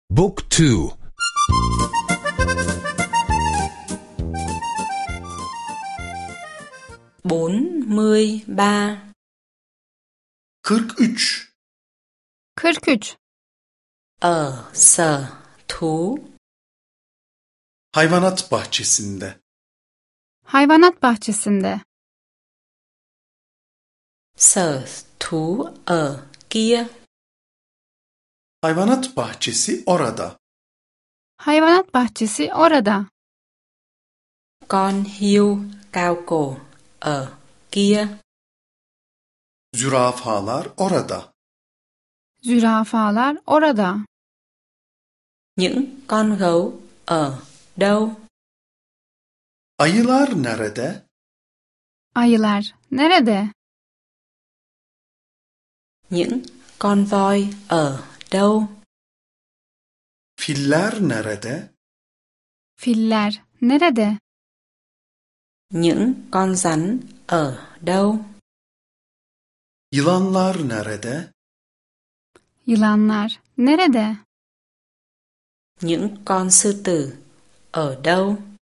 Book 2. 43. 43. 43. Ở sở thú. Hayvanat bahçesinde. Hayvanat bahçesinde. Sở thú ở kia. Hayvanat bahçesi orada. Hayvanat bahçesi orada. Con hươu cao cổ ở kia. Zürafalar orada. Zürafalar orada. Những con gấu ở đâu? Ayılar nerede? Ayılar nerede? Những con voi ở đâu? Filler nerede? Filler nerede? Những con rắn ở đâu? Yılanlar nerede? Yılanlar nerede? Những con sư tử ở đâu?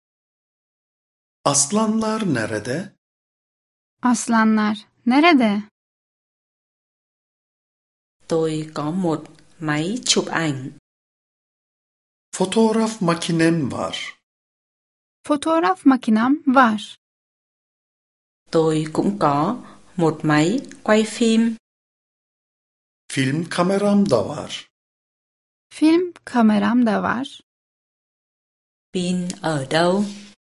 Aslanlar nerede? Aslanlar nerede? Tôi có một máy chụp ảnh. Fotoğraf makinem var. Fotoğraf makinem var. Tôi cũng có một máy quay phim. Film kameram da var. Film kameram da var. Pin ở đâu?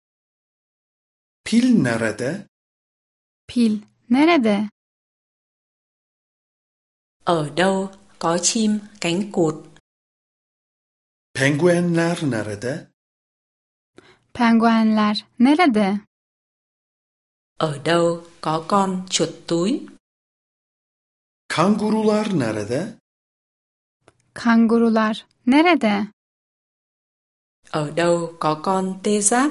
Pil nerede? Pil nerede? Ở đâu có chim cánh cụt? Penguenler nerede? Penguenler nerede? Ở đâu có con chuột túi? Kangurular nerede? Kangurular nerede? Ở đâu có con tê giác?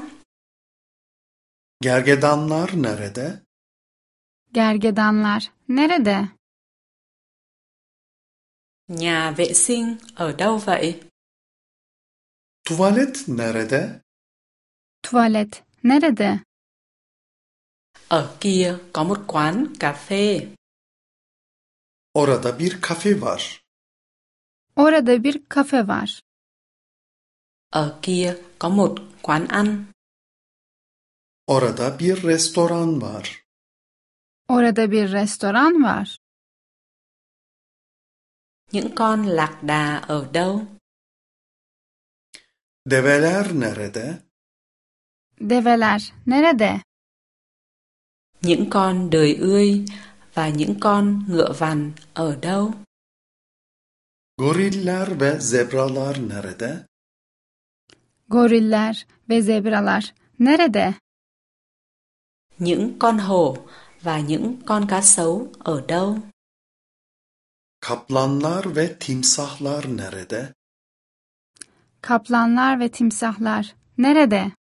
Gergedanlar nerede? Gergedanlar nerede? Nhà vệ sinh ở đâu vậy? Tuvalet nerede? Tuvalet nerede? Ở kia có một quán cà phê. Orada bir kafe var. Orada bir kafe var. Ở kia có một quán ăn. Orada bir restoran var. Orada bir restoran var. Những con lạc đà ở đâu? Develer nerede? Develer nerede? Những con đười ươi và những con ngựa vằn ở đâu? Goriller ve zebralar nerede? Goriller ve zebralar nerede? Những con hổ và những con cá sấu ở đâu? Kaplanlar ve timsahlar nerede? Kaplanlar ve timsahlar nerede?